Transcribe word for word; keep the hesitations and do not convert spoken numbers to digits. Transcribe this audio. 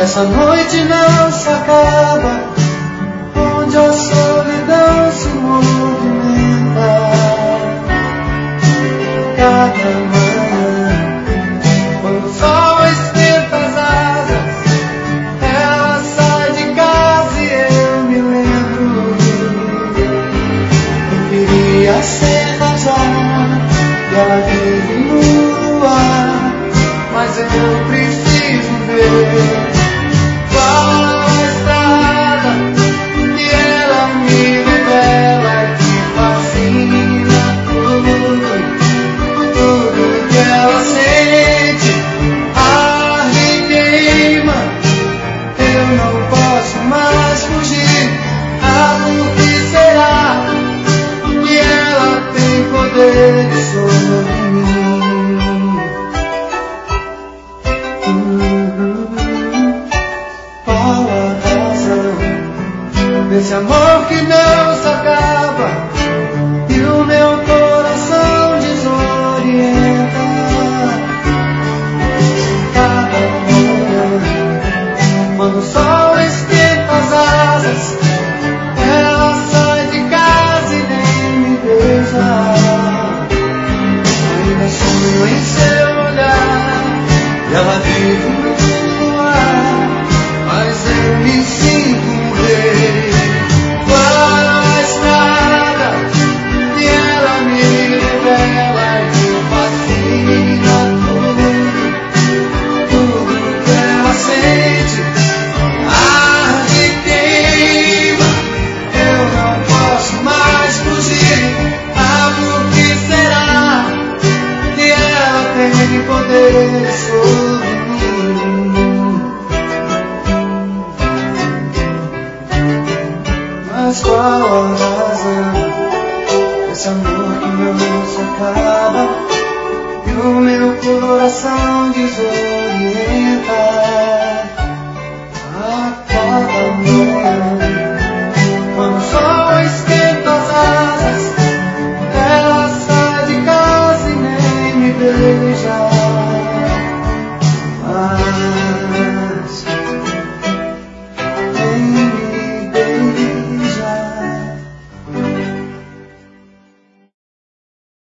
Essa noite não se acaba, onde a solidão se movimenta. Cada manhã, quando o sol esquenta as asas, ela sai de casa e eu me lembro. Eu queria ser casada e ela vive no ar, mas eu preciso ver qual a estrada que ela me revela e que fascina tudo, tudo que ela sente, arde e queima. Eu não posso mais fugir. Ah, por que será que ela tem poder sobre mim? Esse amor que não se acaba e o meu coração desorienta. Cada manhã, quando o sol esquenta as asas, ela sai de casa e nem me beija. Ainda sonho em seu olhar e ela vive no ar, mas eu me sinto um rei. Mas qual a razão desse amor que não se acaba e o meu coração desorienta? A cada manhã, quando o sol esquenta as asas, ela sai de casa e nem me vê.